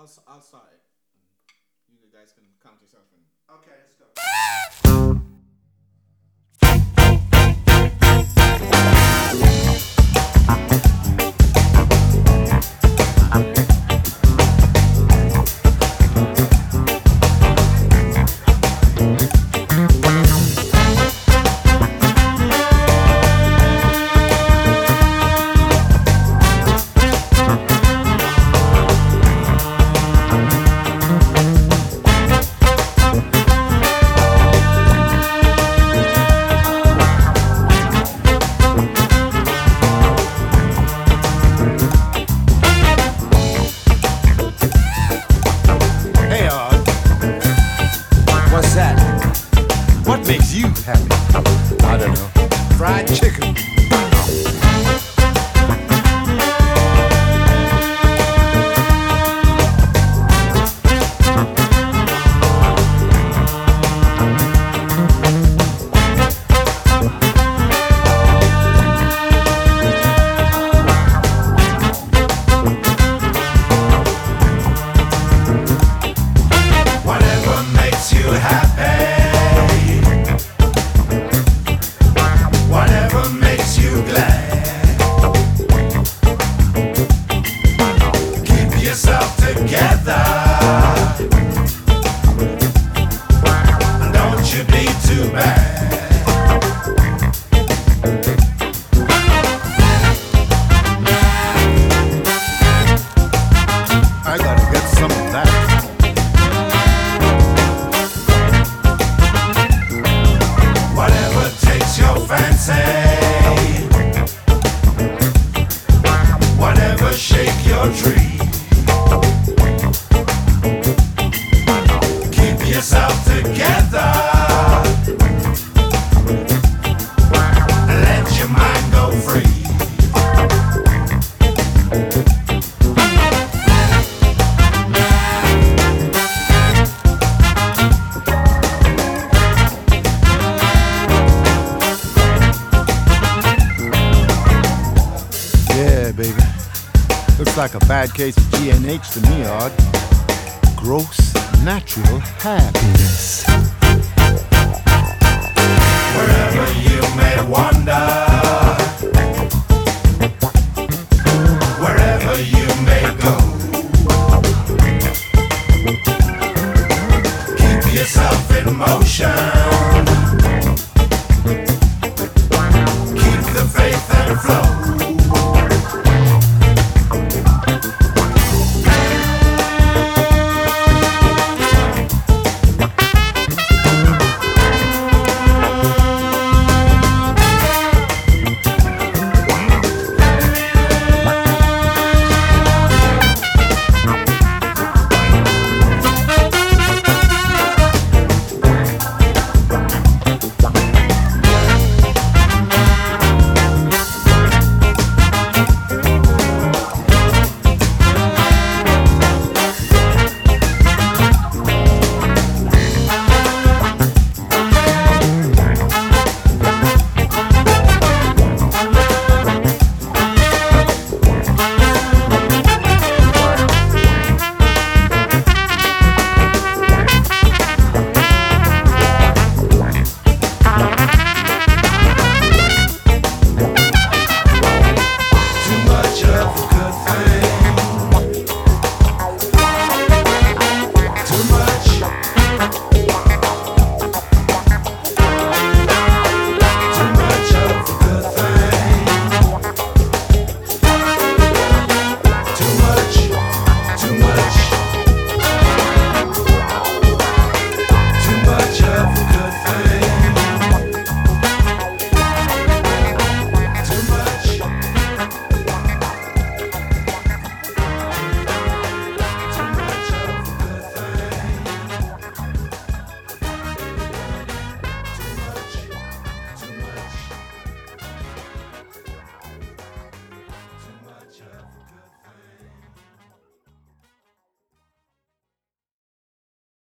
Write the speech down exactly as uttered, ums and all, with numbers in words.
I'll, I'll start it. You guys can count yourself in. Okay, let's go. What makes you happy? I don't know. Fried chicken. Whatever makes you happy. Whatever makes you glad. Keep yourself together. Don't you be too bad. I gotta get some of that. Whatever takes your fancy. Whatever shake your tree. Keep yourself together. Let your mind go free. Yeah, baby. Looks like a bad case of G N H to me, Odd. Gross natural happiness. Wherever you may wander, wherever you may go, keep yourself in motion.